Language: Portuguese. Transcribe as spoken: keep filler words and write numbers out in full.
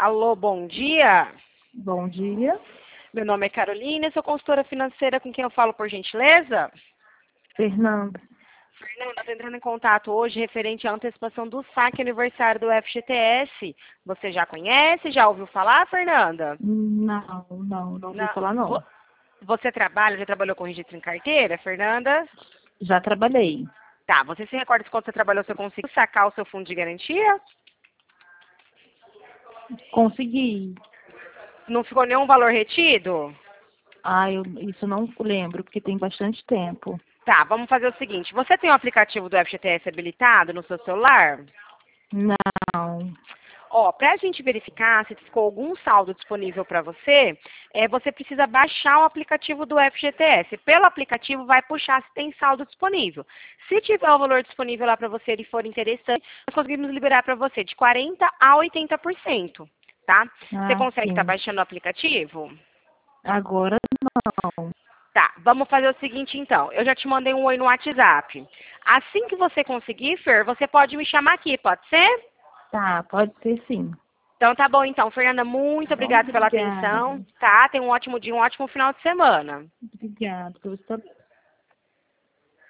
Alô, bom dia. Bom dia. Meu nome é Carolina, sou consultora financeira com quem eu falo, por gentileza? Fernanda. Fernanda, estou entrando em contato hoje referente à antecipação do saque aniversário do F G T S. Você já conhece? Já ouviu falar, Fernanda? Não, não, não ouvi Não. falar não. Vo- Você trabalha, já trabalhou com registro em carteira, Fernanda? Já trabalhei. Tá, você se recorda de quando você trabalhou, você conseguiu sacar o seu fundo de garantia? Consegui. Não ficou nenhum valor retido? Ah, eu isso não lembro, porque tem bastante tempo. Tá, vamos fazer o seguinte. Você tem o aplicativo do F G T S habilitado no seu celular? Não. Ó, para a gente verificar se ficou algum saldo disponível para você, é, você precisa baixar o aplicativo do F G T S. Pelo aplicativo vai puxar se tem saldo disponível. Se tiver o valor disponível lá para você e for interessante, nós conseguimos liberar para você de quarenta por cento a oitenta por cento, tá? Você Ah, consegue estar sim. baixando o aplicativo? Agora não. Tá, vamos fazer o seguinte então. Eu já te mandei um oi no WhatsApp. Assim que você conseguir, Fer, você pode me chamar aqui, pode ser? Tá, pode ser sim. Então tá bom então, Fernanda, muito Tá bom? obrigada pela Obrigada. atenção, tá? Tenha um ótimo dia, um ótimo final de semana. Obrigada.